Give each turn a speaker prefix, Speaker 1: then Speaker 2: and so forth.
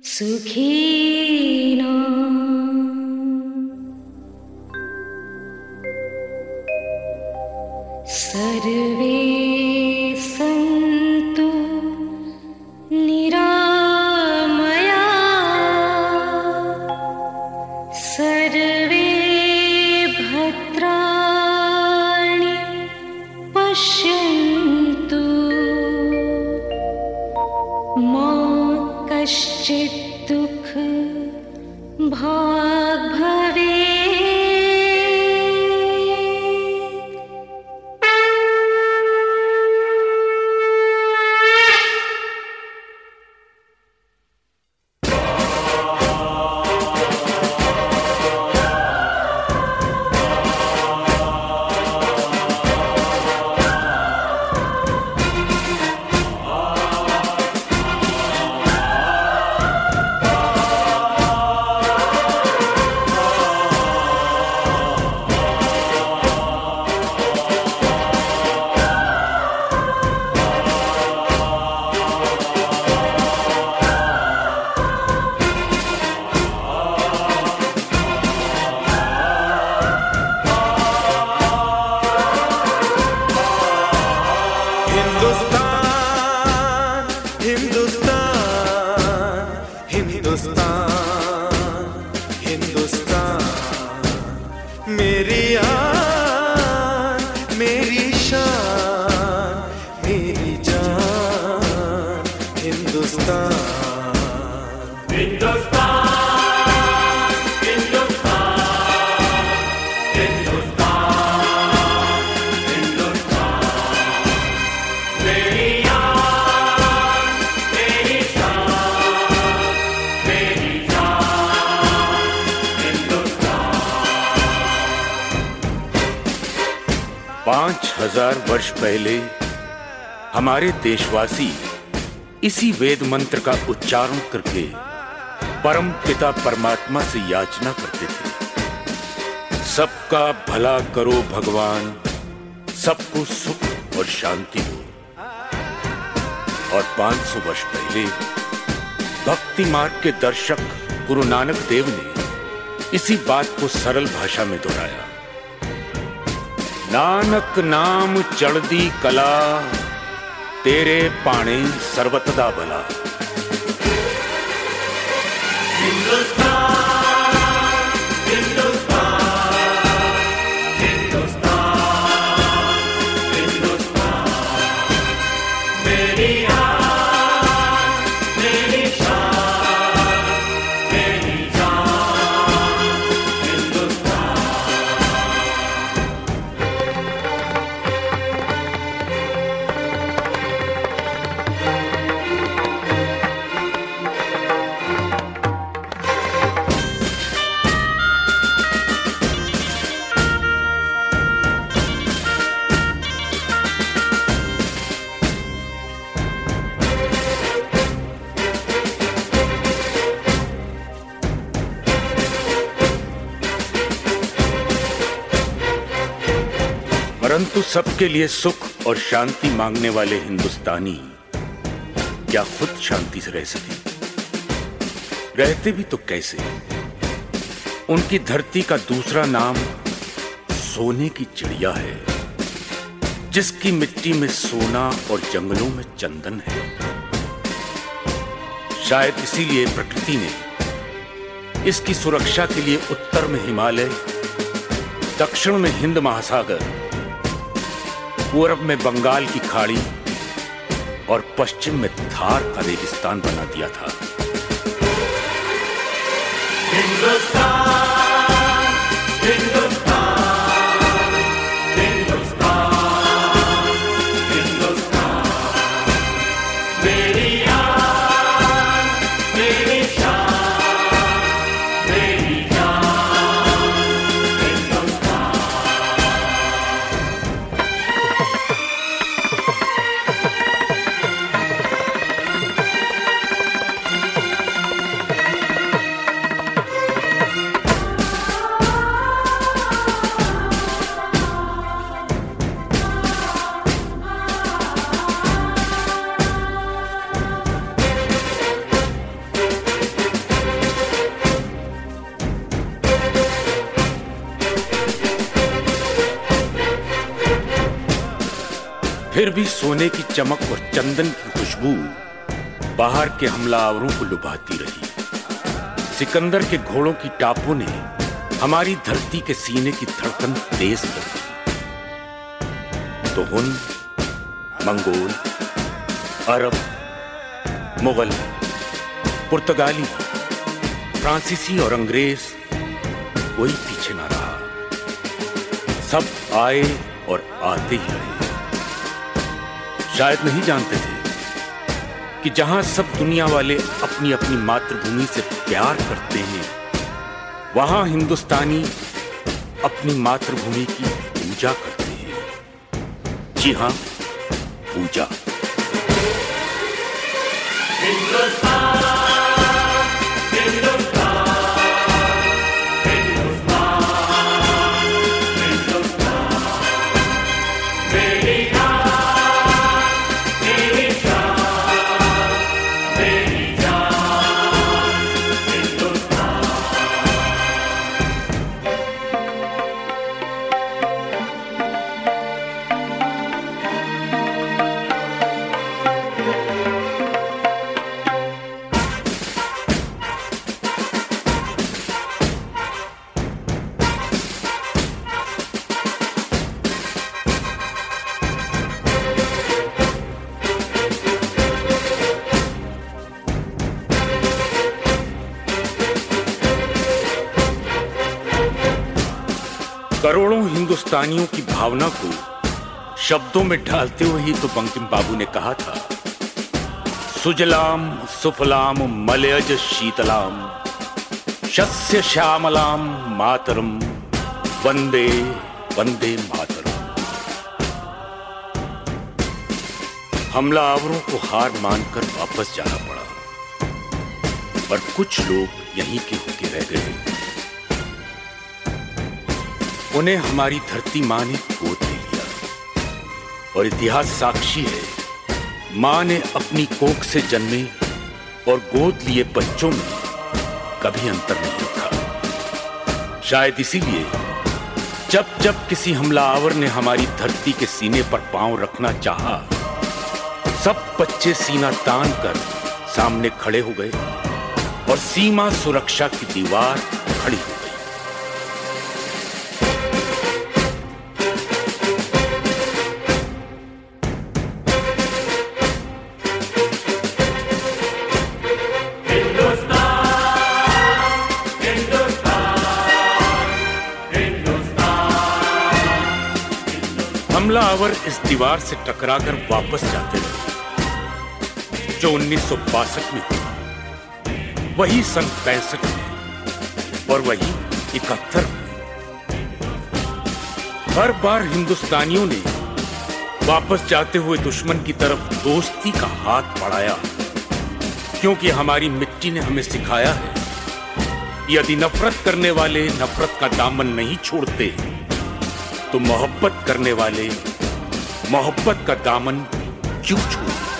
Speaker 1: सुखिनो सर्वे सन्तु निरामया सर्वे भद्राणि पश्यन्तु मा कश्चित् दुःख भाग् भवेत्।
Speaker 2: मेरी आन, मेरी शान, मेरी जान, हिंदुस्तान। हिंदुस्तान, हिंदुस्तान, हिंदुस्तान, हिंदुस्तान। मेरी आन, मेरी शान, मेरी जान, हिंदुस्तान।
Speaker 3: 5000 वर्ष पहले हमारे देशवासी इसी वेद मंत्र का उच्चारण करके परम पिता परमात्मा से याचना करते थे, सबका भला करो भगवान, सबको सुख और शांति हो। और 500 वर्ष पहले भक्ति मार्ग के दर्शक गुरु नानक देव ने इसी बात को सरल भाषा में दोहराया। नानक नाम चढ़दी कला, तेरे पाणे सर्वतदा भला।
Speaker 2: हिंदुस्तान, हिंदुस्तान, हिंदुस्तान, हिंदुस्तान। मेरी आन, मेरी शान, मेरी जान, हिंदुस्तान।
Speaker 3: परंतु सबके लिए सुख और शांति मांगने वाले हिंदुस्तानी क्या खुद शांति से रह सके? रहते भी तो कैसे? उनकी धरती का दूसरा नाम सोने की चिड़िया है, जिसकी मिट्टी में सोना और जंगलों में चंदन है। शायद इसीलिए प्रकृति ने इसकी सुरक्षा के लिए उत्तर में हिमालय, दक्षिण में हिंद महासागर, पूर्व में बंगाल की खाड़ी और पश्चिम में थार का रेगिस्तान बना दिया था।
Speaker 2: हिंदुस्तान, हिंदुस्तान, हिंदुस्तान, हिंदुस्तान। मेरी आन, मेरी शान, मेरी जान, हिंदुस्तान।
Speaker 3: फिर भी सोने की चमक और चंदन की खुशबू बाहर के हमलावरों को लुभाती रही। सिकंदर के घोड़ों की टापों ने हमारी धरती के सीने की धड़कन तेज कर दी। तो हुन, मंगोल, अरब, मुगल, पुर्तगाली, फ्रांसीसी और अंग्रेज कोई पीछे ना रहा। सब आए और आते ही रहे। शायद नहीं जानते थे कि जहां सब दुनिया वाले अपनी अपनी मातृभूमि से प्यार करते हैं, वहां हिंदुस्तानी अपनी मातृभूमि की पूजा करते हैं। जी हां, पूजा। करोड़ों हिंदुस्तानियों की भावना को शब्दों में ढालते हुए ही तो बंकिम बाबू ने कहा था, सुजलाम सुफलाम मलयज शीतलाम शस्य श्यामलाम मातरम वंदे वंदे मातरम। हमलावरों को हार मानकर वापस जाना पड़ा, पर कुछ लोग यहीं के होके रह गए। उन्हें हमारी धरती मां ने गोद ले लिया, और इतिहास साक्षी है, मां ने अपनी कोख से जन्मे और गोद लिए बच्चों में कभी अंतर नहीं रखा। शायद इसीलिए जब जब किसी हमलावर ने हमारी धरती के सीने पर पांव रखना चाहा, सब बच्चे सीना तान कर सामने खड़े हो गए और सीमा सुरक्षा की दीवार खड़ी हो गई। हमलावर इस दीवार से टकराकर वापस जाते रहे, जो 1962 में हुआ, वही सन 65 में और वही 71 में। हर बार हिंदुस्तानियों ने वापस जाते हुए दुश्मन की तरफ दोस्ती का हाथ बढ़ाया, क्योंकि हमारी मिट्टी ने हमें सिखाया है, यदि नफरत करने वाले नफरत का दामन नहीं छोड़ते, तो मोहब्बत करने वाले मोहब्बत का दामन क्यों छोड़ते।